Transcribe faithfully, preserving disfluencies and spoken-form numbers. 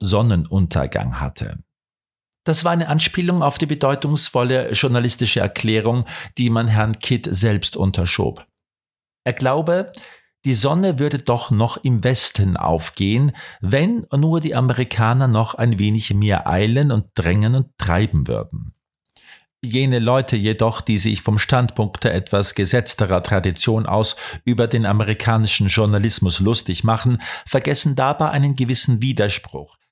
Sonnenuntergang hatte. Das war eine Anspielung auf die bedeutungsvolle journalistische Erklärung, die man Herrn Kidd selbst unterschob. Er glaube, die Sonne würde doch noch im Westen aufgehen, wenn nur die Amerikaner noch ein wenig mehr eilen und drängen und treiben würden. Jene Leute jedoch, die sich vom Standpunkt der etwas gesetzterer Tradition aus über den amerikanischen Journalismus lustig machen, vergessen dabei einen gewissen Widerspruch,